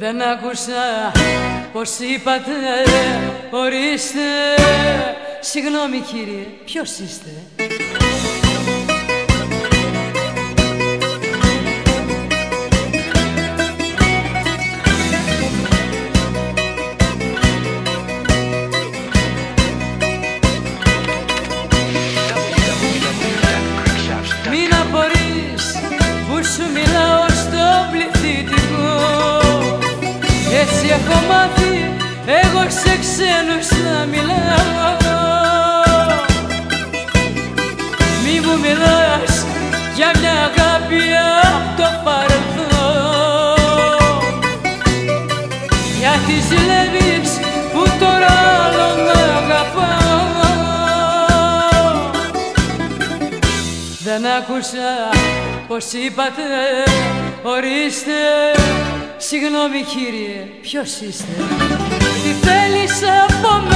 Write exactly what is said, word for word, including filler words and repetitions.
Δεν άκουσα πως είπατε, ορίστε. Συγγνώμη κύριε, ποιος είστε? Μην απορείς που σου μιλάω στο πληθυντικό. Έτσι έχω μάθει εγώ σε ξένους να μιλάω. Μη μου μιλάς για μια αγάπη απ' το παρελθόν, γιατί ζηλεύεις που τώρα άλλο μ' αγαπάω. Δεν άκουσα πως είπατε, ορίστε. Συγγνώμη κύριε, ποιος είστε? Τι θέλεις από μένα?